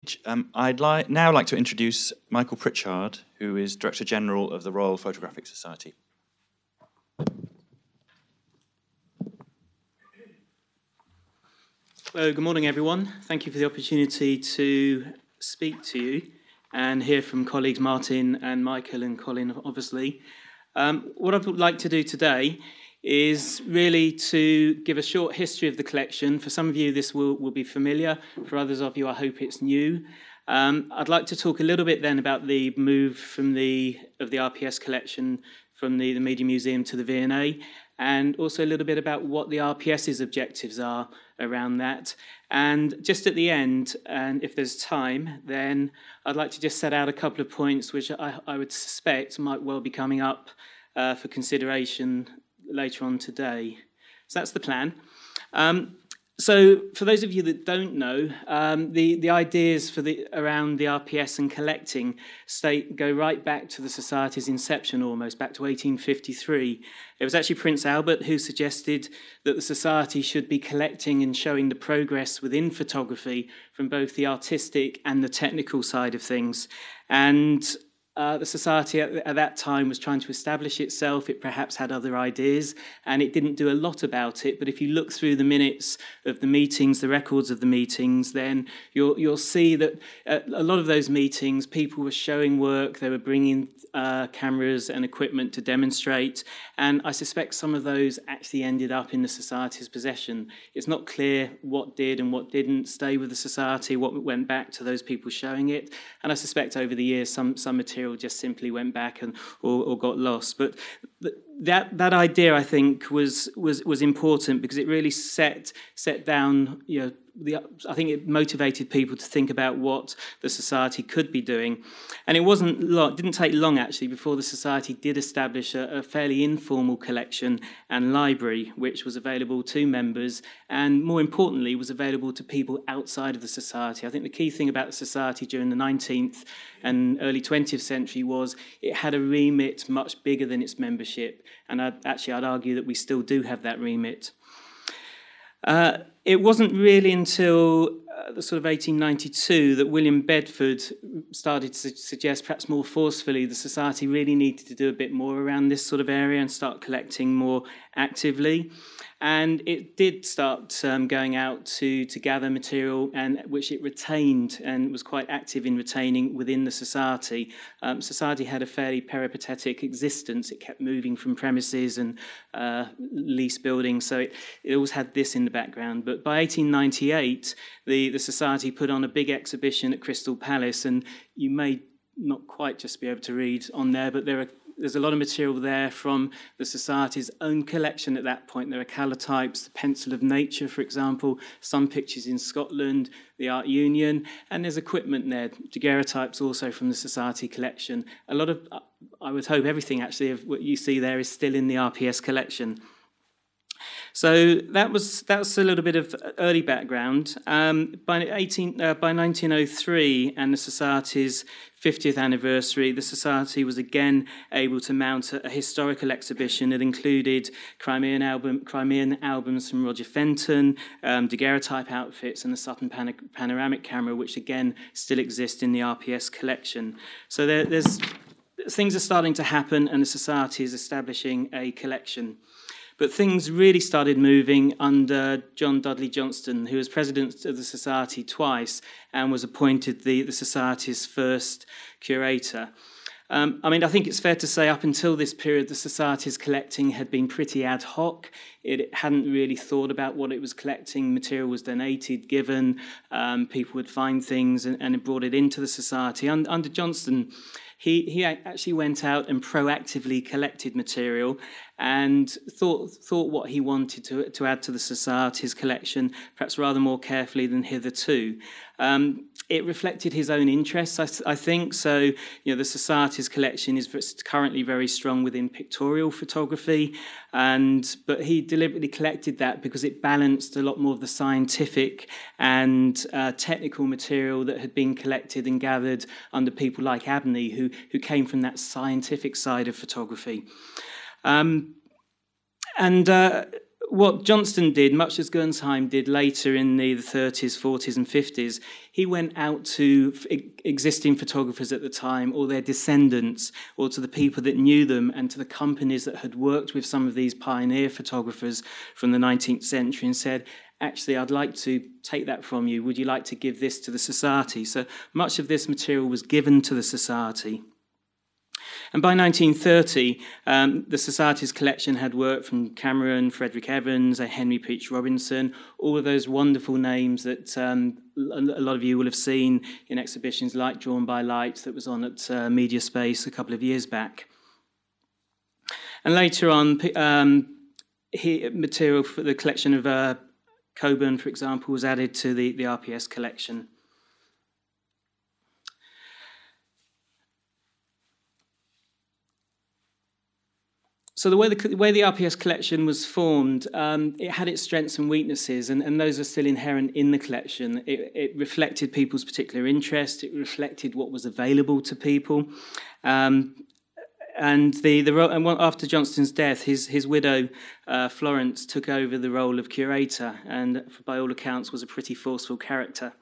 Now like to introduce Michael Pritchard, who is Director General of the Royal Photographic Society. Hello, good morning everyone. Thank you for the opportunity to speak to you and hear from colleagues Martin and Michael and Colin, obviously. What I'd like to do today is really to give a short history of the collection. For some of you this will be familiar, for others of you I hope it's new. I'd like to talk a little bit then about the move from the RPS collection from the Media Museum to the V&A, and also a little bit about what the RPS's objectives are around that. And just at the end, and if there's time, then I'd like to just set out a couple of points which I would suspect might well be coming up for consideration later on today. So that's the plan. So for those of you that don't know, the ideas around the RPS and collecting go right back to the Society's inception almost, back to 1853. It was actually Prince Albert who suggested that the Society should be collecting and showing the progress within photography from both the artistic and the technical side of things. And the Society at that time was trying to establish itself. It perhaps had other ideas, and it didn't do a lot about it. But if you look through the minutes of the meetings, the records of the meetings, then you'll see that a lot of those meetings, people were showing work, they were bringing cameras and equipment to demonstrate, and I suspect some of those actually ended up in the Society's possession. It's not clear what did and what didn't stay with the Society, what went back to those people showing it, and I suspect over the years some material just simply went back or got lost. But that idea, I think, was important because it really set down, I think it motivated people to think about what the Society could be doing. And it didn't take long actually before the Society did establish a fairly informal collection and library which was available to members and, more importantly, was available to people outside of the Society. I think the key thing about the Society during the 19th and early 20th century was it had a remit much bigger than its membership, and I'd argue that we still do have that remit. It wasn't really until the sort of 1892 that William Bedford started to suggest, perhaps more forcefully, the Society really needed to do a bit more around this sort of area and start collecting more actively. And it did start going out to gather material, and which it retained and was quite active in retaining within the Society. Society had a fairly peripatetic existence. It kept moving from premises and lease buildings, so it always had this in the background. But by 1898, the Society put on a big exhibition at Crystal Palace, and you may not quite just be able to read on there, but there's a lot of material there from the Society's own collection at that point. There are calotypes, the Pencil of Nature, for example, some pictures in Scotland, the Art Union, and there's equipment there, daguerreotypes also from the Society collection. A lot of, I would hope everything actually of what you see there is still in the RPS collection. So that was a little bit of early background. By 1903 and the Society's 50th anniversary, the Society was again able to mount a historical exhibition that included Crimean albums from Roger Fenton, daguerreotype outfits, and the Sutton panoramic camera, which again still exist in the RPS collection. So there's things are starting to happen, and the Society is establishing a collection. But things really started moving under John Dudley Johnston, who was president of the Society twice and was appointed the Society's first curator. I think it's fair to say up until this period, the Society's collecting had been pretty ad hoc. It hadn't really thought about what it was collecting. Material was donated, given. People would find things and it brought it into the Society. Under Johnston, he actually went out and proactively collected material and thought what he wanted to add to the Society's collection, perhaps rather more carefully than hitherto. It reflected his own interests, I think. So, the Society's collection is currently very strong within pictorial photography, but he deliberately collected that because it balanced a lot more of the scientific and technical material that had been collected and gathered under people like Abney, who came from that scientific side of photography. what Johnston did, much as Gernsheim did later in the 30s, 40s and 50s, he went out to existing photographers at the time, or their descendants, or to the people that knew them, and to the companies that had worked with some of these pioneer photographers from the 19th century, and said, actually, I'd like to take that from you. Would you like to give this to the Society? So much of this material was given to the Society. And by 1930, the Society's collection had work from Cameron, Frederick Evans, Henry Peach Robinson, all of those wonderful names that a lot of you will have seen in exhibitions like Drawn by Light that was on at Media Space a couple of years back. And later on, material for the collection of Coburn, for example, was added to the RPS collection. So the way the RPS collection was formed, it had its strengths and weaknesses, and those are still inherent in the collection. It reflected people's particular interest. It reflected what was available to people. And after Johnston's death, his widow, Florence, took over the role of curator, and by all accounts was a pretty forceful character.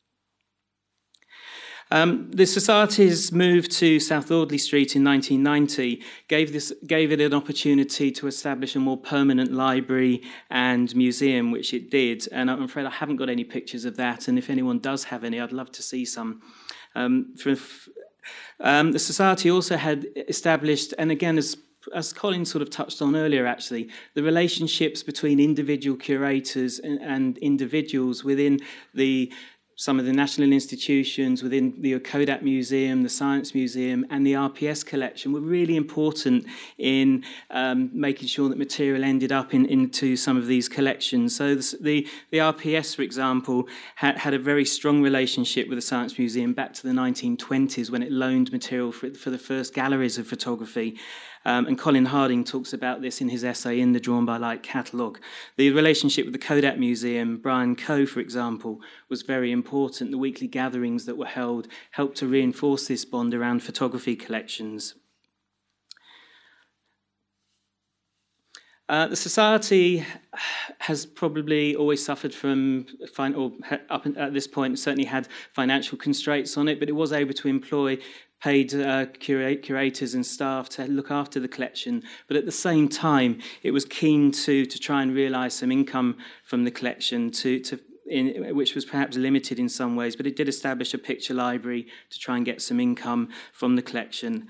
The Society's move to South Audley Street in 1990 gave it an opportunity to establish a more permanent library and museum, which it did. And I'm afraid I haven't got any pictures of that, and if anyone does have any, I'd love to see some. The Society also had established, and again, as Colin sort of touched on earlier, actually, the relationships between individual curators and individuals within some of the national institutions, within the Kodak Museum, the Science Museum, and the RPS collection were really important in making sure that material ended up into some of these collections. So the RPS, for example, had a very strong relationship with the Science Museum back to the 1920s when it loaned material for the first galleries of photography. And Colin Harding talks about this in his essay in the Drawn by Light catalogue. The relationship with the Kodak Museum, Brian Coe, for example, was very important. The weekly gatherings that were held helped to reinforce this bond around photography collections. The Society has probably always suffered from, up at this point, certainly had financial constraints on it, but it was able to employ paid curators and staff to look after the collection. But at the same time, it was keen to try and realise some income from the collection, which was perhaps limited in some ways, but it did establish a picture library to try and get some income from the collection.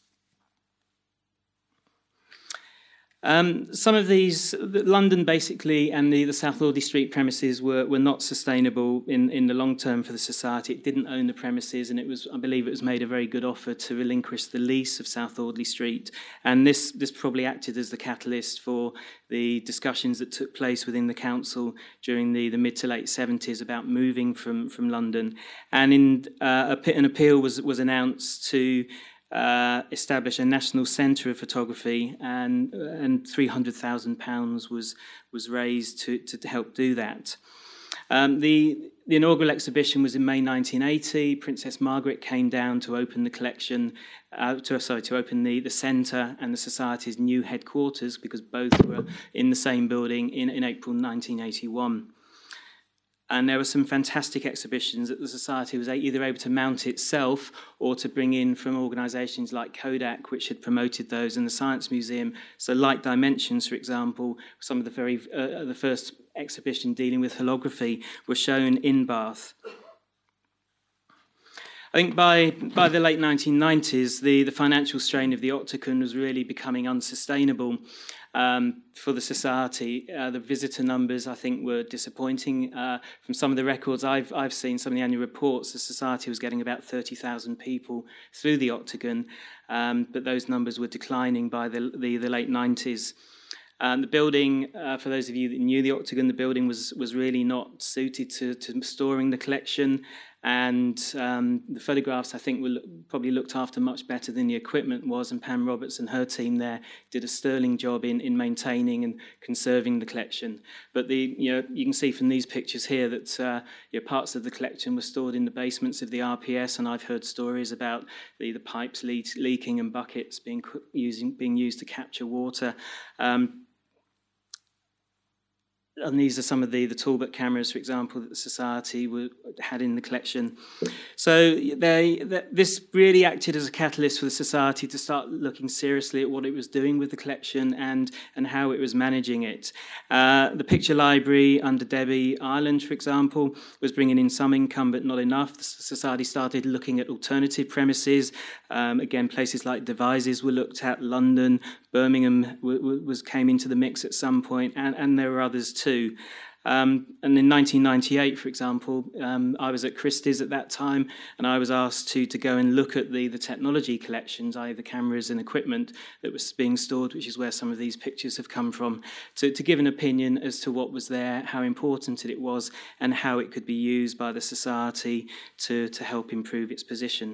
Some of these, London basically and the South Audley Street premises were not sustainable in the long term for the Society. It didn't own the premises, and I believe it was made a very good offer to relinquish the lease of South Audley Street. And this probably acted as the catalyst for the discussions that took place within the council during the mid to late 70s about moving from London. And an appeal was announced to establish a national centre of photography, and £300,000 was raised to help do that. The inaugural exhibition was in May 1980. Princess Margaret came down to open the collection, to open the centre and the Society's new headquarters, because both were in the same building in April 1981. And there were some fantastic exhibitions that the Society was either able to mount itself or to bring in from organisations like Kodak, which had promoted those, and the Science Museum. So Light Dimensions, for example, some of the first exhibition dealing with holography were shown in Bath. I think by the late 1990s, the financial strain of the Octagon was really becoming unsustainable for the Society. The visitor numbers, I think, were disappointing. From some of the records I've seen, some of the annual reports, the Society was getting about 30,000 people through the Octagon, but those numbers were declining by the late 90s. The building, for those of you that knew the Octagon, the building was really not suited to storing the collection, and the photographs, I think, were probably looked after much better than the equipment was, and Pam Roberts and her team there did a sterling job in maintaining and conserving the collection. But you can see from these pictures here that parts of the collection were stored in the basements of the RPS, and I've heard stories about the pipes leaking and buckets being used to capture water. and these are some of the Talbot cameras, for example, that the Society had in the collection. So this really acted as a catalyst for the Society to start looking seriously at what it was doing with the collection and how it was managing it. The picture library under Debbie Ireland, for example, was bringing in some income but not enough. The Society started looking at alternative premises. Again, places like Devizes were looked at, London, Birmingham came into the mix at some point, and there were others too. And in 1998, for example, I was at Christie's at that time, and I was asked to go and look at the technology collections, i.e. the cameras and equipment that was being stored, which is where some of these pictures have come from, to give an opinion as to what was there, how important it was, and how it could be used by the Society to help improve its position.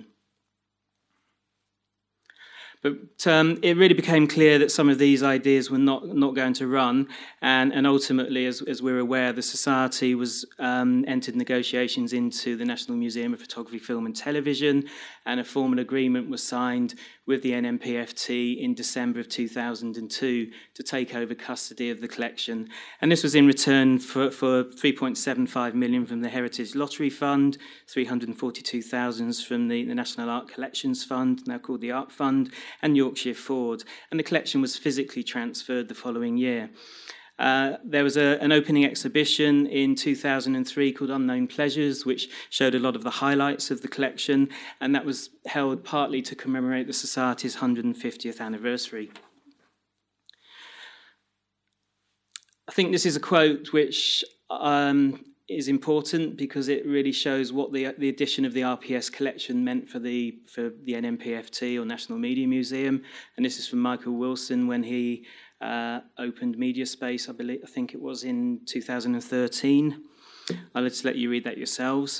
But it really became clear that some of these ideas were not going to run, and ultimately, as we're aware, the Society was entered negotiations into the National Museum of Photography, Film and Television, and a formal agreement was signed with the NMPFT in December of 2002 to take over custody of the collection. And this was in return for 3.75 million from the Heritage Lottery Fund, 342,000 from the National Art Collections Fund, now called the Art Fund, and Yorkshire Ford. And the collection was physically transferred the following year. There was an opening exhibition in 2003 called Unknown Pleasures, which showed a lot of the highlights of the collection, and that was held partly to commemorate the Society's 150th anniversary. I think this is a quote which is important because it really shows what the addition of the RPS collection meant for the NMPFT, or National Media Museum, and this is from Michael Wilson when he opened Media Space, I think it was in 2013. I'll just let you read that yourselves.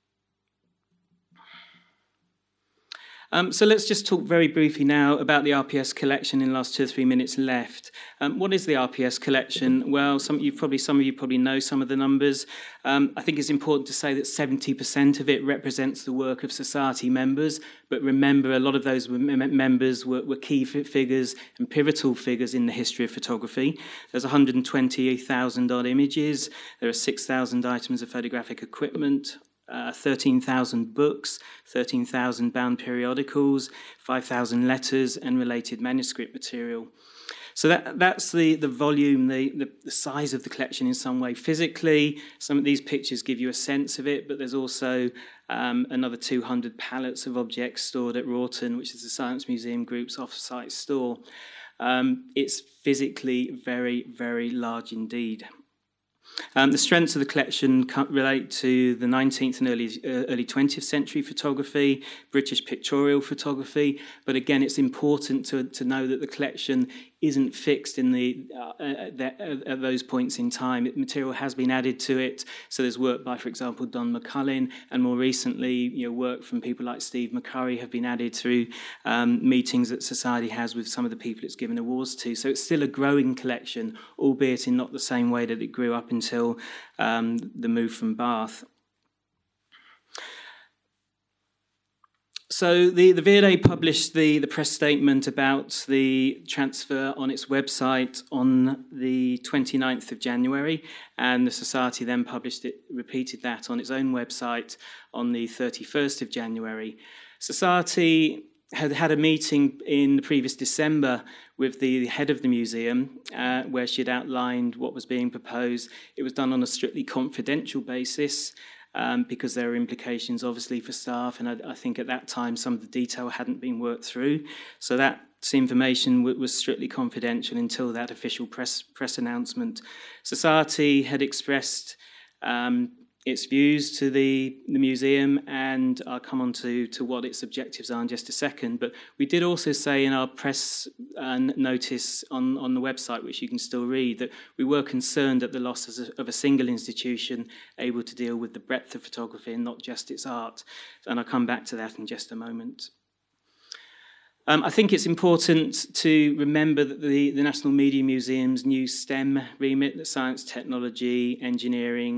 So let's just talk very briefly now about the RPS collection in the last 2 or 3 minutes left. What is the RPS collection? Well, some of you probably know some of the numbers. I think it's important to say that 70% of it represents the work of Society members, but remember a lot of those members were key figures and pivotal figures in the history of photography. There's 120,000 odd images, there are 6,000 items of photographic equipment, 13,000 books, 13,000 bound periodicals, 5,000 letters and related manuscript material. So that's the volume, the size of the collection in some way. Physically, some of these pictures give you a sense of it, but there's also another 200 pallets of objects stored at Rawton, which is the Science Museum Group's off-site store. It's physically very, very large indeed. The strengths of the collection relate to the 19th and early 20th century photography, British pictorial photography, but again it's important to know that the collection isn't fixed in at those points in time. Material has been added to it, so there's work by, for example, Don McCullin, and more recently work from people like Steve McCurry have been added through meetings that Society has with some of the people it's given awards to. So it's still a growing collection, albeit in not the same way that it grew up until the move from Bath. So the V&A published the press statement about the transfer on its website on the 29th of January, and the Society then repeated that on its own website on the 31st of January. Society had a meeting in the previous December with the head of the museum, where she had outlined what was being proposed. It was done on a strictly confidential basis, because there are implications, obviously, for staff, and I think at that time some of the detail hadn't been worked through. So that information was strictly confidential until that official press announcement. Society had expressed its views to the museum, and I'll come on to what its objectives are in just a second. But we did also say in our press notice on the website, which you can still read, that we were concerned at the loss of a single institution able to deal with the breadth of photography and not just its art. And I'll come back to that in just a moment. I think it's important to remember that the National Media Museum's new STEM remit, the science, technology, engineering,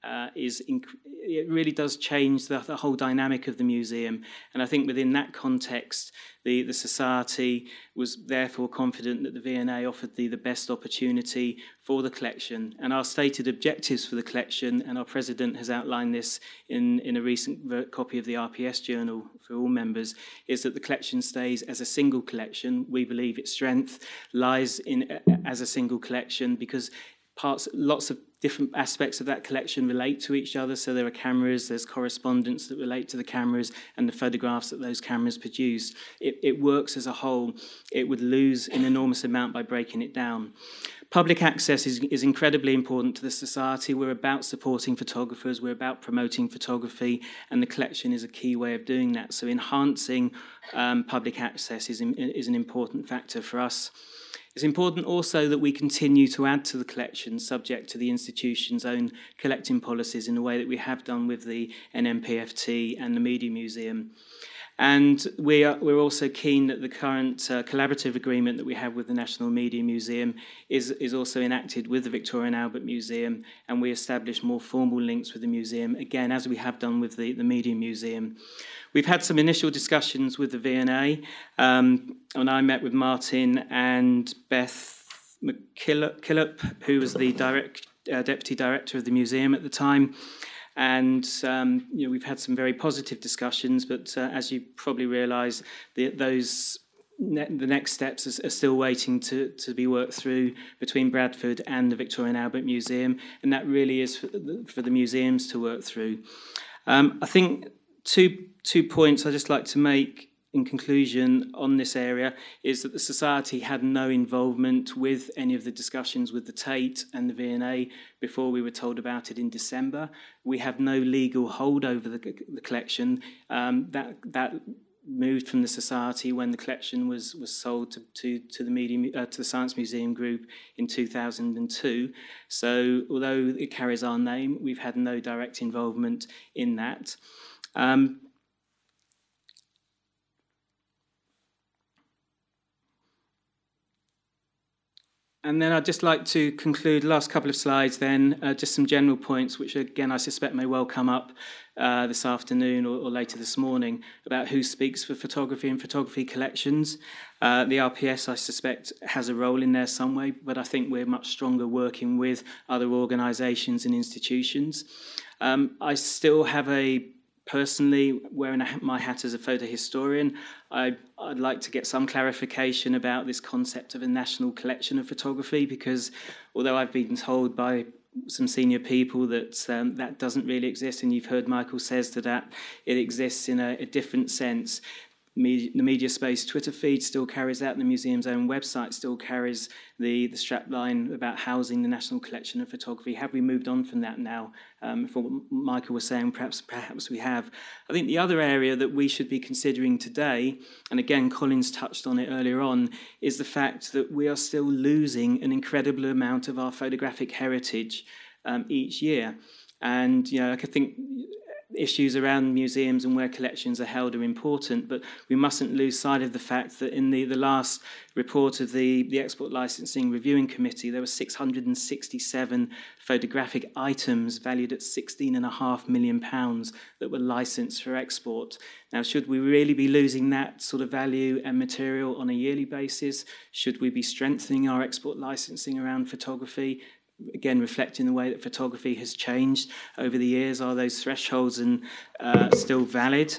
it really does change the whole dynamic of the museum. And I think within that context, the Society was therefore confident that the V&A offered the best opportunity for the collection. And our stated objectives for the collection, and our president has outlined this in a recent copy of the RPS journal for all members, is that the collection stays as a single collection. We believe its strength lies in as a single collection because lots of different aspects of that collection relate to each other. So there are cameras, there's correspondence that relate to the cameras and the photographs that those cameras produce. It works as a whole. It would lose an enormous amount by breaking it down. Public access is incredibly important to the Society. We're about supporting photographers, we're about promoting photography, and the collection is a key way of doing that. So enhancing public access is an important factor for us. It's important also that we continue to add to the collection subject to the institution's own collecting policies in the way that we have done with the NMPFT and the Media Museum. And we're also keen that the current collaborative agreement that we have with the National Media Museum is also enacted with the Victoria and Albert Museum, and we establish more formal links with the museum, again, as we have done with the Media Museum. We've had some initial discussions with the V&A, and I met with Martin and Beth McKillop, who was the Deputy Director of the museum at the time. And we've had some very positive discussions, but as you probably realise, the next steps are still waiting to be worked through between Bradford and the Victoria and Albert Museum, and that really is for the museums to work through. I think two points I'd just like to make in conclusion on this area is that the Society had no involvement with any of the discussions with the Tate and the V&A before we were told about it in December. We have no legal hold over the collection. That moved from the Society when the collection was sold to the Science Museum Group in 2002. So although it carries our name, we've had no direct involvement in that. And then I'd just like to conclude the last couple of slides then, just some general points, which again I suspect may well come up this afternoon or later this morning, about who speaks for photography and photography collections. The RPS, I suspect, has a role in there some way, but I think we're much stronger working with other organisations and institutions. I still have personally, wearing my hat as a photo historian, I'd like to get some clarification about this concept of a national collection of photography, because although I've been told by some senior people that that doesn't really exist, and you've heard Michael says that it exists in a different sense. The Media Space Twitter feed still carries that, and the museum's own website still carries the strapline about housing the National Collection of Photography. Have we moved on from that now? For what Michael was saying, perhaps we have. I think the other area that we should be considering today, and again Colin's touched on it earlier on, is the fact that we are still losing an incredible amount of our photographic heritage each year. And I think issues around museums and where collections are held are important, but we mustn't lose sight of the fact that in the last report of the Export Licensing Reviewing Committee, there were 667 photographic items valued at £16.5 million that were licensed for export. Now, should we really be losing that sort of value and material on a yearly basis? Should we be strengthening our export licensing around photography? Again, reflecting the way that photography has changed over the years, are those thresholds still valid?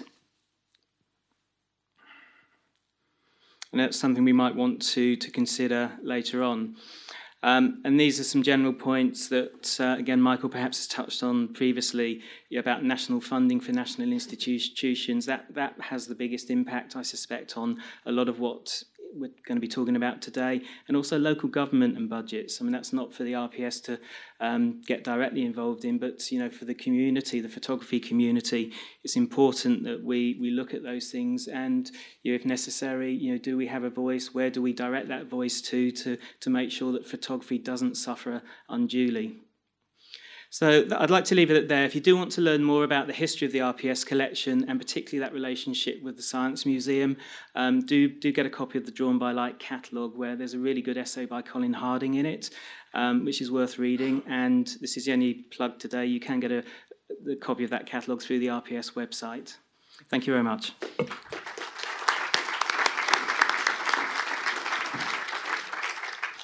And that's something we might want to consider later on. And these are some general points that, again, Michael perhaps has touched on previously about national funding for national institutions. That has the biggest impact, I suspect, on a lot of what we're going to be talking about today, and also local government and budgets. I mean, that's not for the RPS to get directly involved in, but for the community, the photography community, it's important that we look at those things, and if necessary, do we have a voice? Where do we direct that voice to make sure that photography doesn't suffer unduly? So I'd like to leave it there. If you do want to learn more about the history of the RPS collection, and particularly that relationship with the Science Museum, do get a copy of the Drawn by Light catalogue, where there's a really good essay by Colin Harding in it, which is worth reading. And this is the only plug today. You can get a copy of that catalogue through the RPS website. Thank you very much.